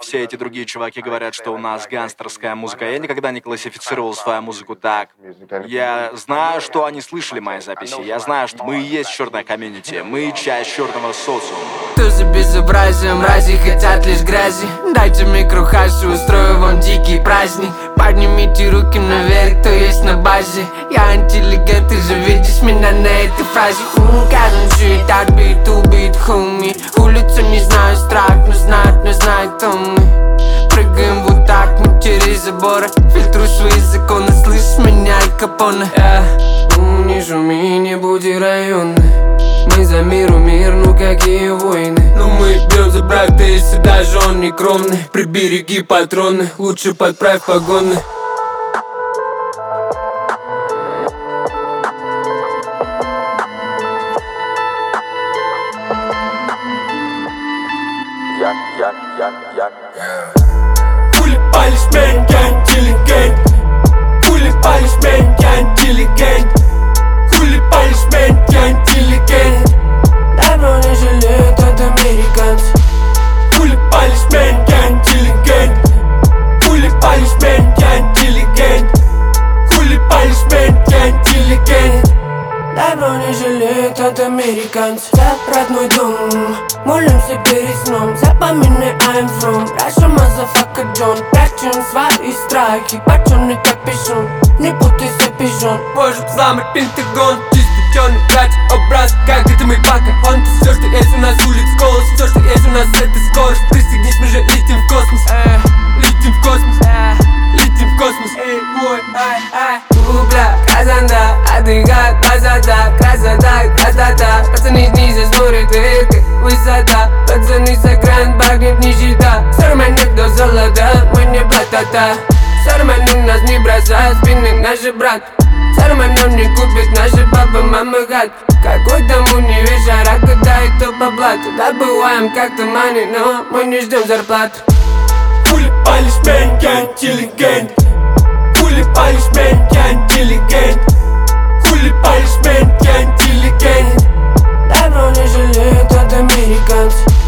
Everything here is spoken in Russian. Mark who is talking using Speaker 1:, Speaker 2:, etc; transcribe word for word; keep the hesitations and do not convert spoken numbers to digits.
Speaker 1: все эти другие чуваки говорят, что у нас гангстерская музыка. Я никогда не классифицировал свою музыку так. Я знаю, что они слышали мои записи. Я знаю, что мы и есть черная комьюнити. Мы часть черного социума.
Speaker 2: Тузы безобразия, мрази хотят лишь грязи. Дайте микрохаш, устрою вам дикий праздник. Поднимите руки наверх, кто есть на базе. Я интеллигент, ты же видишь меня на этой фразе. Каждый жит от beat to beat, homie. Улицу не знаю, страх, но знают, но знают, кто мы. Прыгаем вот так, мы через заборы. Фильтруй свои законы, слышь меня, Аль Капоне. Yeah. Не шуми, не буди районный. Мы за миру мир, ну какие войны. Но мы бьем за брак, если даже он не кромный. Прибереги патроны, лучше подправь погоны.
Speaker 3: Я, я, я, я,
Speaker 2: Хули палишь, мэн, я интеллигент. Хули палишь, мэн, я интеллигент. Хули палишь, мэн, я интеллигент. Давно не жалеют от американцев. Хули палишь, мэн, я интеллигент. Хули палишь, мэн, я интеллигент. Хули палишь, мэн, я интеллигент. Давно не жалеют от американцев. За родной дом, молимся перед сном. Запоминай, I'm from Russia, motherfucker John. Прячем свои страхи, пацаны как пижон. Не путайся, пижон. Боже, взломать Пентагон. Чисто черный, тратит образ, как где-то мы пока. Он все, что есть у нас улиц, голос. Все, что есть у нас, это скорость. Пристегнись, мы же летим в космос. э, Летим в космос, э, летим в космос. Эй, бой, ай, ай. Бля, красота, отдыхай, красота, красота, красота. Пацаны снизу смотрят вверх, высота. Пацаны с экран, багнет нищета. Сорван никто золота, мы не платата. Сорваны нас не бросают, спины наши брат. Сорван нам не купит наши папа, мама, гад. Какой там универ, шара, куда и кто по блату. Добываем как-то money, но мы не ждем зарплату. Хули палишь, мэн, я интеллигент. Хули палишь, мэн, я интеллигент. Хули палишь, мэн, я интеллигент. Давно не жалеют от американцев.